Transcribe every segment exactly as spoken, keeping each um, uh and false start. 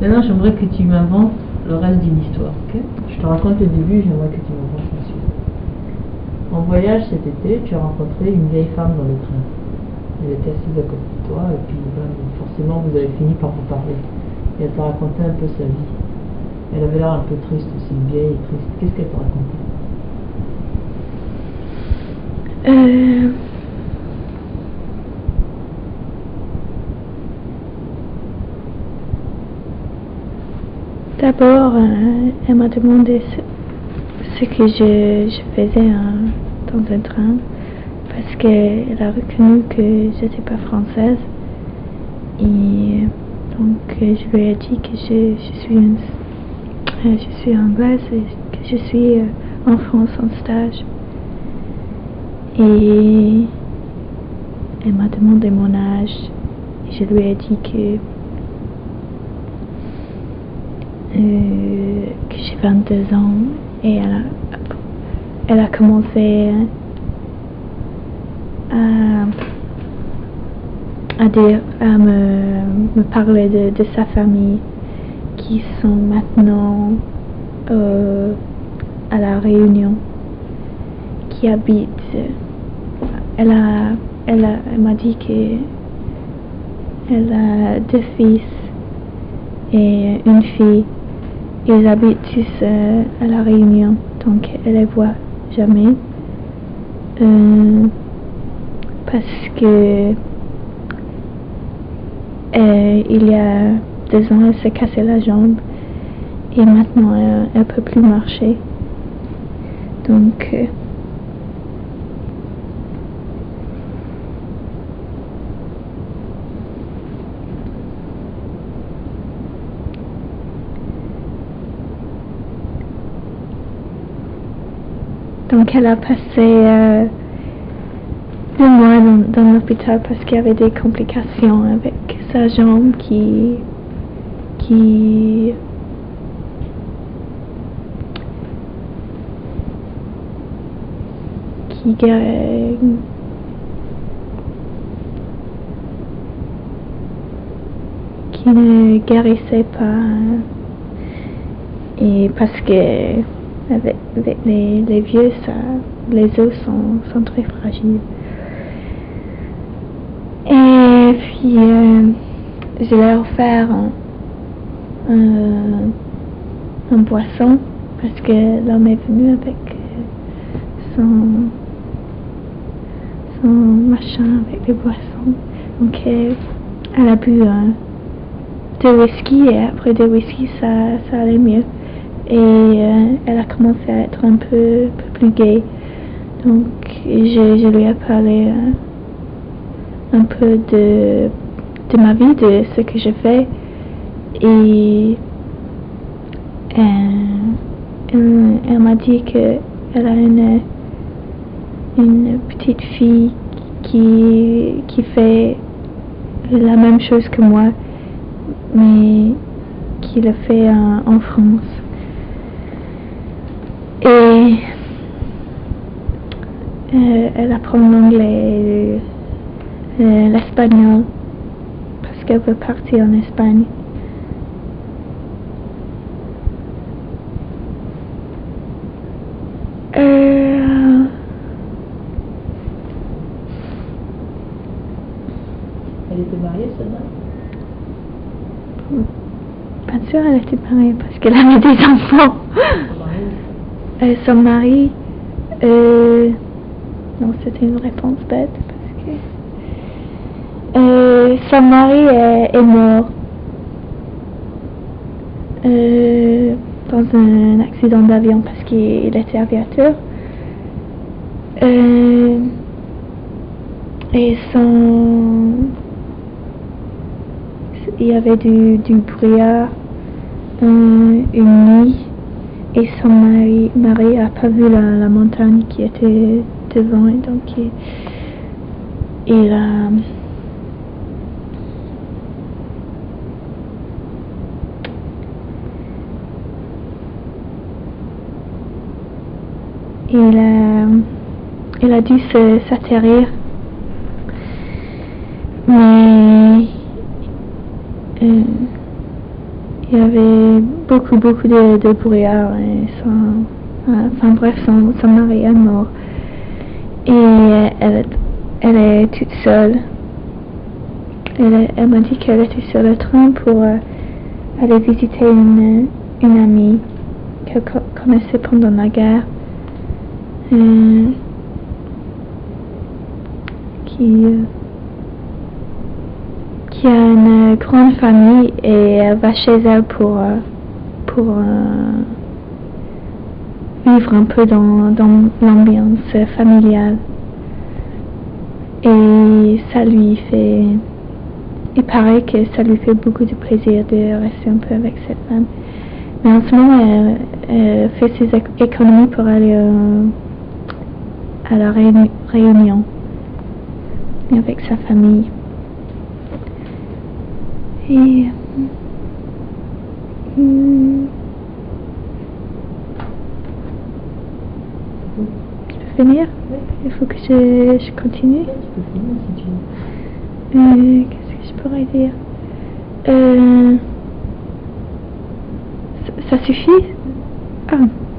Maintenant, j'aimerais que tu m'inventes le reste d'une histoire, ok? Je te raconte le début, j'aimerais que tu m'inventes la suite. En voyage cet été, tu as rencontré une vieille femme dans le train. Elle était assise à côté de toi, et puis ben, forcément, vous avez fini par vous parler. Et elle t'a raconté un peu sa vie. Elle avait l'air un peu triste aussi, vieille et triste. Qu'est-ce qu'elle t'a raconté? Euh... D'abord, euh, elle m'a demandé ce, ce que je, je faisais hein, dans un train, parce qu'elle a reconnu que j'étais pas française. Et donc, je lui ai dit que je, je suis une, euh, je suis anglaise et que je suis euh, en France en stage. Et elle m'a demandé mon âge et je lui ai dit que Euh, que j'ai vingt-deux ans et elle a, elle a commencé à, à, dire, à me, me parler de, de sa famille qui sont maintenant euh, à La Réunion, qui habitent. Elle a, elle a, elle m'a dit que elle a deux fils et une fille. Ils habitent tous euh, à La Réunion, donc elle les voit jamais. Euh, parce que euh, il y a deux ans, elle s'est cassé la jambe et maintenant elle ne peut plus marcher. Donc euh, Donc elle a passé euh, deux mois dans, dans l'hôpital parce qu'il y avait des complications avec sa jambe qui qui qui guérit, qui ne guérissait pas et parce que avec les, les, les vieux, ça, les os sont, sont très fragiles. Et puis, euh, je vais offert un, un, un boisson parce que l'homme est venu avec son, son machin avec des boissons. Donc, euh, elle a bu un, deux whisky et après deux whisky, ça, ça allait mieux. Et euh, elle a commencé à être un peu, peu plus gaie. Donc je, je lui ai parlé euh, un peu de, de ma vie, de ce que je fais. Et euh, elle, elle m'a dit qu'elle a une, une petite fille qui, qui fait la même chose que moi, mais qui le fait en, en France. Et euh, elle apprend l'anglais, euh, l'espagnol, parce qu'elle veut partir en Espagne. Euh, elle était mariée, celle-là? Bien sûr, elle était mariée parce qu'elle avait des enfants. Euh, son mari, euh, non, c'était une réponse bête parce que euh, son mari est, est mort euh, dans un accident d'avion parce qu'il était aviateur. Euh, et son, il y avait du, du brouillard euh, une nuit. Et son mari, mari a pas vu la, la montagne qui était devant et donc il, il a il a il a dû se, s'atterrir mais euh, il y avait beaucoup, beaucoup de, de brouillard. Et son, euh, enfin bref, son, son mari est mort. Et elle, elle est toute seule. Elle, elle m'a dit qu'elle était sur le train pour euh, aller visiter une, une amie qu'elle co- connaissait pendant la guerre. Euh, qui, euh, qui a une grande famille et elle va chez elle pour, euh, pour euh, vivre un peu dans, dans l'ambiance familiale. Et ça lui fait... Il paraît que ça lui fait beaucoup de plaisir de rester un peu avec cette femme. Mais en ce moment, elle, elle fait ses économies pour aller euh, à la réuni- réunion avec sa famille. Et... Hmm, je peux finir? Oui. Il faut que je, je continue. Ouais, tu peux finir si tu veux. Euh, Qu'est-ce que je pourrais dire? Euh, ça, ça suffit? Ah.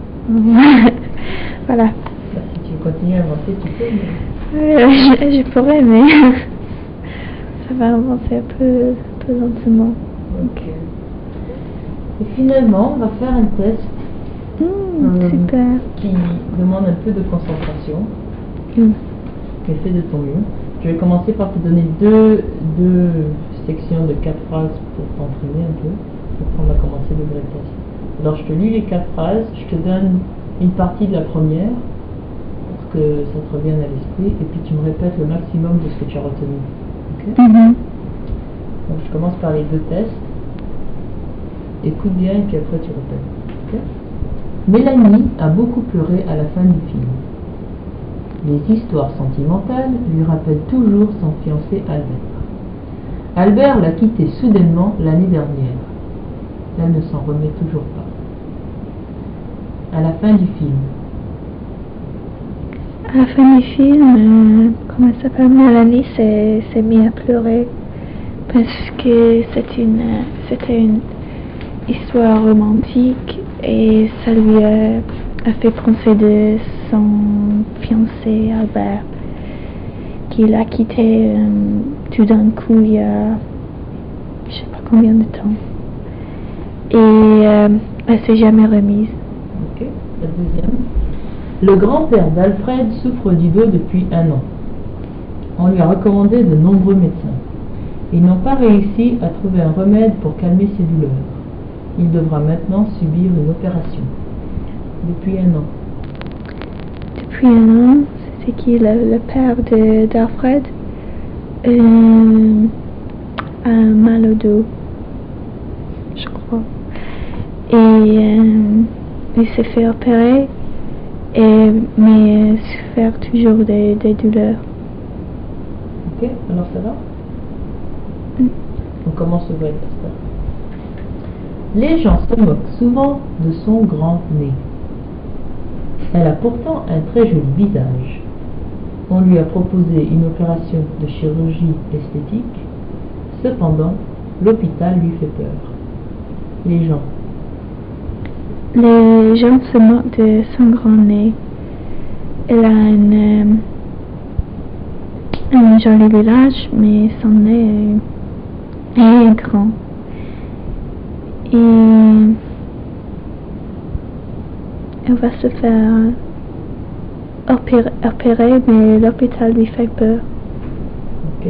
Voilà. Bah, si tu veux continuer à avancer, tu peux. Mais... Euh, je, je pourrais, mais ça va avancer un peu, un peu lentement. Ok. Et finalement, on va faire un test Mmh, euh, super. qui demande un peu de concentration. Mmh. Mais fais de ton mieux. Je vais commencer par te donner deux, deux sections de quatre phrases pour t'entraîner un peu. Après, on va commencer le vrai test. Alors, je te lis les quatre phrases, je te donne une partie de la première pour que ça te revienne à l'esprit, et puis tu me répètes le maximum de ce que tu as retenu. Ok? Mmh. Donc, je commence par les deux tests. Écoute bien, et puis après, tu répètes. Ok? Mélanie a beaucoup pleuré à la fin du film. Les histoires sentimentales lui rappellent toujours son fiancé Albert. Albert l'a quitté soudainement l'année dernière. Elle ne s'en remet toujours pas. À la fin du film. À la fin du film, euh, comment elle s'appelle, Mélanie s'est, s'est mise à pleurer parce que c'est une, euh, c'était une histoire romantique et ça lui a, a fait penser de son fiancé Albert qu'il a quitté euh, tout d'un coup il y a je sais pas combien de temps et euh, elle s'est jamais remise. Ok, la deuxième. Le grand-père d'Alfred souffre du dos depuis un an. On lui a recommandé de nombreux médecins. Ils n'ont pas réussi à trouver un remède pour calmer ses douleurs. Il devra maintenant subir une opération. Depuis un an. Depuis un an, c'était qui le, le père de, d'Alfred euh, a mal au dos, je crois. Et euh, il s'est fait opérer, et, mais souffert toujours des, des douleurs. Ok, alors ça va? Mm. On commence le vrai test. Les gens se moquent souvent de son grand nez. Elle a pourtant un très joli visage. On lui a proposé une opération de chirurgie esthétique. Cependant, l'hôpital lui fait peur. Les gens. Les gens se moquent de son grand nez. Elle a une, euh, un joli visage, mais son nez est, est grand. Et elle va se faire opérer, opérer mais l'hôpital lui fait peur. Ok.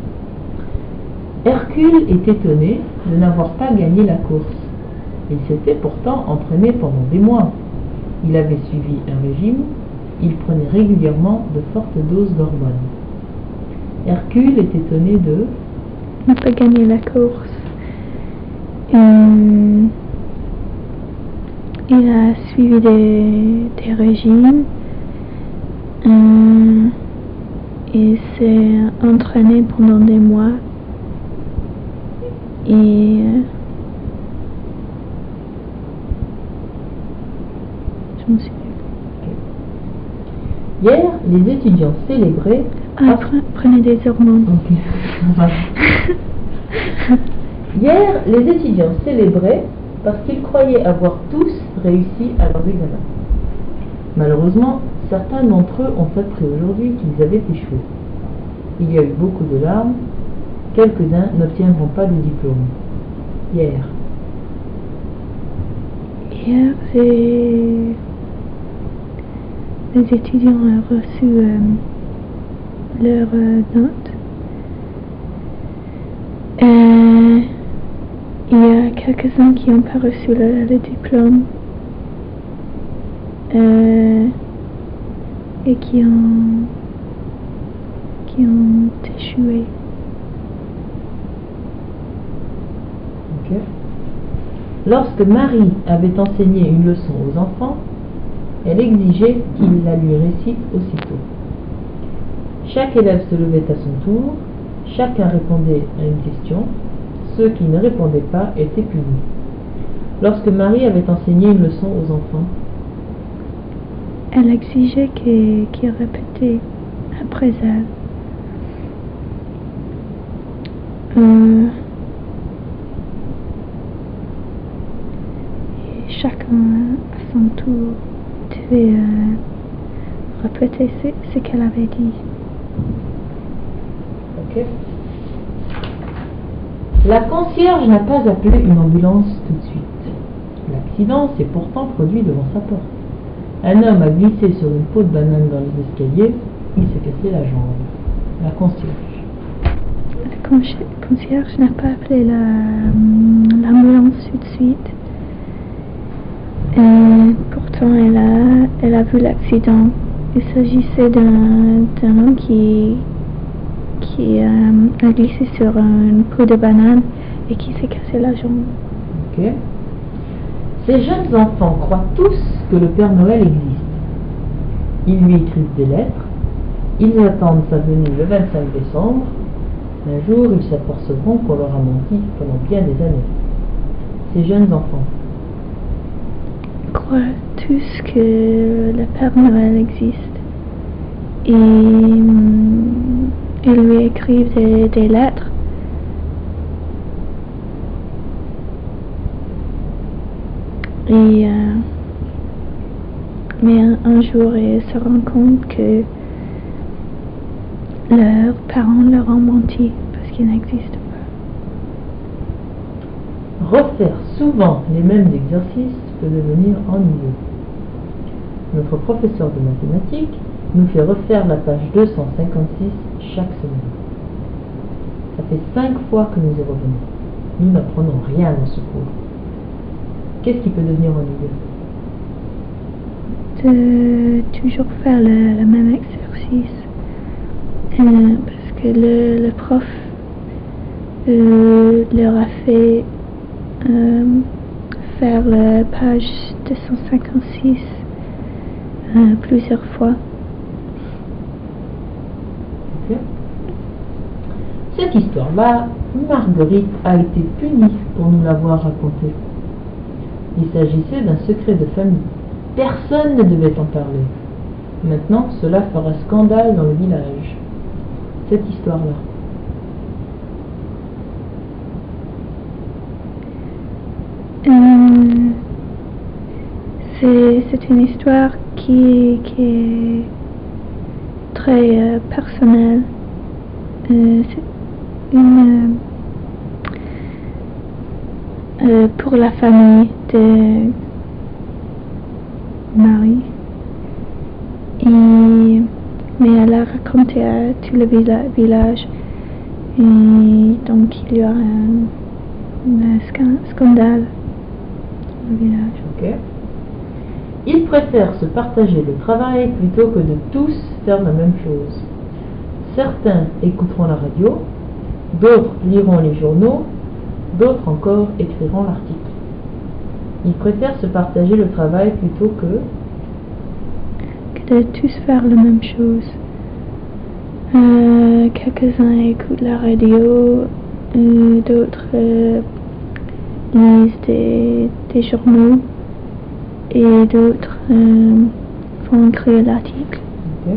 Hercule est étonné de n'avoir pas gagné la course. Il s'était pourtant entraîné pendant des mois. Il avait suivi un régime. Il prenait régulièrement de fortes doses d'hormones. Hercule est étonné de... n'a pas gagné la course. Euh, il a suivi des, des régimes. Euh, il s'est entraîné pendant des mois. Et euh, je me suis... Hier, les étudiants célébraient... Ah, pre- prenez des hormones. Ok. Hier, les étudiants célébraient parce qu'ils croyaient avoir tous réussi à leurs examens. Malheureusement, certains d'entre eux ont appris aujourd'hui qu'ils avaient échoué. Il y a eu beaucoup de larmes. Quelques-uns n'obtiendront pas de diplôme. Hier. Hier, j'ai... les étudiants ont reçu euh, leurs euh, notes. Euh, il y a quelques-uns qui n'ont pas reçu le, le diplôme euh, et qui ont, qui ont échoué. Okay. Lorsque Marie avait enseigné une leçon aux enfants, elle exigeait qu'ils la lui récitent aussitôt. Chaque élève se levait à son tour, chacun répondait à une question, ceux qui ne répondaient pas étaient punis. Lorsque Marie avait enseigné une leçon aux enfants, elle exigeait qu'ils qu'ils répétaient après elle. Euh, et chacun à son tour devait euh, répéter ce, ce qu'elle avait dit. Ok. La concierge n'a pas appelé une ambulance tout de suite. L'accident s'est pourtant produit devant sa porte. Un homme a glissé sur une peau de banane dans les escaliers, il s'est cassé la jambe. La concierge. La conci- concierge n'a pas appelé la, l'ambulance tout de suite. Et pourtant, elle a, elle a vu l'accident. Il s'agissait d'un, d'un homme qui, qui euh, a glissé sur une peau de banane et qui s'est cassé la jambe. Ok. Ces jeunes enfants croient tous que le Père Noël existe. Ils lui écrivent des lettres. Ils attendent sa venue le vingt-cinq décembre. Un jour, ils s'apercevront qu'on leur a menti pendant bien des années. Ces jeunes enfants croient tous que le Père Noël existe. Et hum, ils lui écrivent des, des lettres. Et, euh, mais un, un jour, ils se rendent compte que leurs parents leur ont menti parce qu'ils n'existent pas. Refaire souvent les mêmes exercices peut devenir ennuyeux. Notre professeur de mathématiques nous fait refaire la page deux cent cinquante-six chaque semaine. Ça fait cinq fois que nous y revenons. Nous n'apprenons rien dans ce cours. Qu'est-ce qui peut devenir ennuyeux? De toujours faire le, le même exercice. Euh, parce que le, le prof euh, leur a fait euh, faire la page deux cent cinquante-six euh, plusieurs fois. Okay. Cette histoire-là, Marguerite a été punie pour nous l'avoir racontée. Il s'agissait d'un secret de famille. Personne ne devait en parler. Maintenant, cela fera scandale dans le village. Cette histoire-là. Euh, c'est, c'est une histoire qui, qui est très euh, personnelle. Euh, c'est une euh, euh, pour la famille de Marie. Et, mais elle a raconté à tout le villa- village. Et donc il y aura un, un scan- scandale dans le village. Ok. Ils préfèrent se partager le travail plutôt que de tous faire la même chose. Certains écouteront la radio, d'autres liront les journaux, d'autres encore écriront l'article. Ils préfèrent se partager le travail plutôt que que de tous faire la même chose. Euh, quelques-uns écoutent la radio, euh, d'autres euh, lisent des, des journaux et d'autres euh, font écrire l'article. Okay.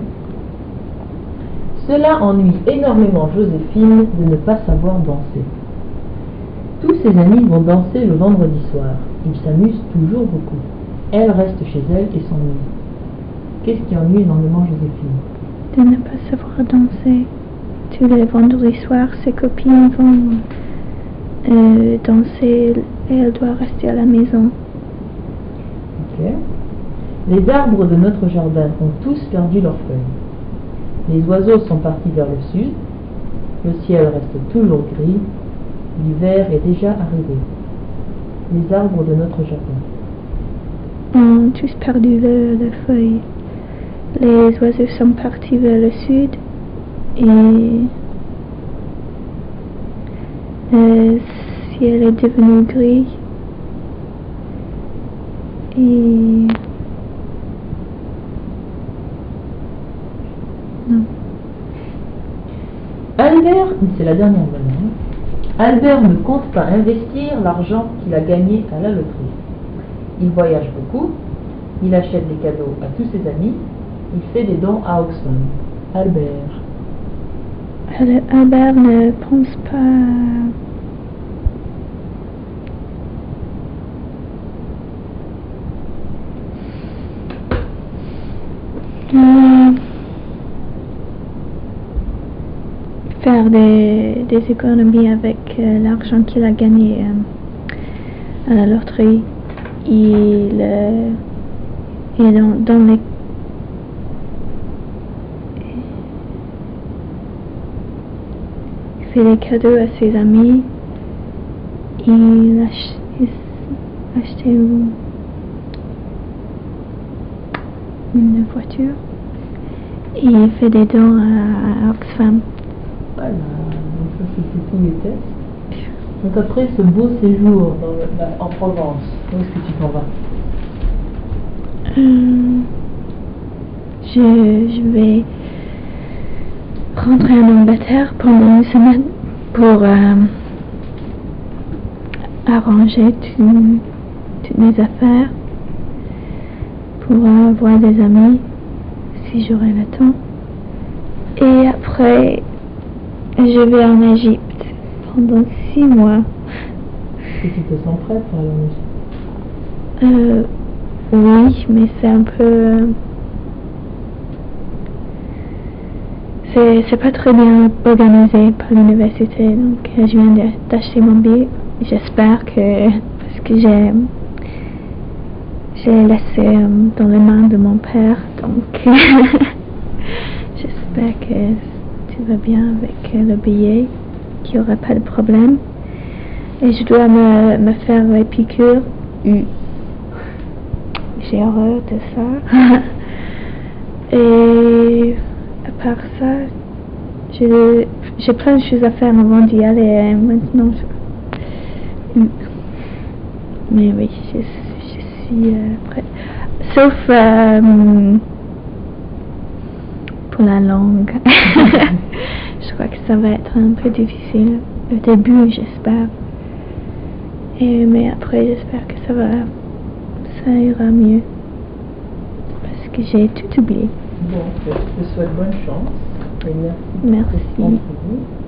Cela ennuie énormément Joséphine de ne pas savoir danser. Tous ses amis vont danser le vendredi soir. Ils s'amusent toujours beaucoup. Elle reste chez elle et s'ennuie. Qu'est-ce qui ennuie énormément Joséphine? De ne pas savoir danser. Tous les vendredis soirs, ses copines vont euh, danser et elle doit rester à la maison. Ok. Les arbres de notre jardin ont tous perdu leurs feuilles. Les oiseaux sont partis vers le sud. Le ciel reste toujours gris. L'hiver est déjà arrivé. Les arbres de notre jardin ont tous perdu leurs le feuilles. Les oiseaux sont partis vers le sud et le ciel est devenu gris et non. Albert, c'est la dernière maintenant. Albert ne compte pas investir l'argent qu'il a gagné à la loterie. Il voyage beaucoup, il achète des cadeaux à tous ses amis, il fait des dons à Oxfam. Albert. Albert ne pense pas. Euh, faire des, des économies avec euh, l'argent qu'il a gagné euh, à la loterie. Il, euh, il dans, dans les il fait des cadeaux à ses amis. Il ach, il acheté une, une voiture et il fait des dons à, à Oxfam. Voilà, donc ça c'était tous les tests. Donc après ce beau séjour dans le, là, en Provence, où est-ce que tu t'en vas? euh, je, je vais rentrer en Angleterre pendant une semaine pour euh, arranger tout, toutes mes affaires, pour euh, voir des amis si j'aurai le temps. Et après, je vais en Égypte pendant six mois. Est-ce que tu te sens prête pour aller en Égypte? Euh, oui, mais c'est un peu... C'est, c'est pas très bien organisé par l'université, donc euh, je viens d'acheter mon billet. J'espère que... parce que j'ai... j'ai laissé euh, dans les mains de mon père, donc... j'espère que tout va bien avec euh, le billet, qu'il n'y aura pas de problème. Et je dois me, me faire les piqûres. Mm. J'ai horreur de ça. Et à part ça, j'ai, j'ai plein de choses à faire avant d'y aller. Maintenant, je... mm. Mais oui, je, je suis euh, prête. Sauf euh, pour la langue. Je crois que ça va être un peu difficile. Au début, j'espère. Et, mais après, j'espère que ça va, ça ira mieux. Parce que j'ai tout oublié. Bon, je te souhaite bonne chance. Et merci. Merci. Merci.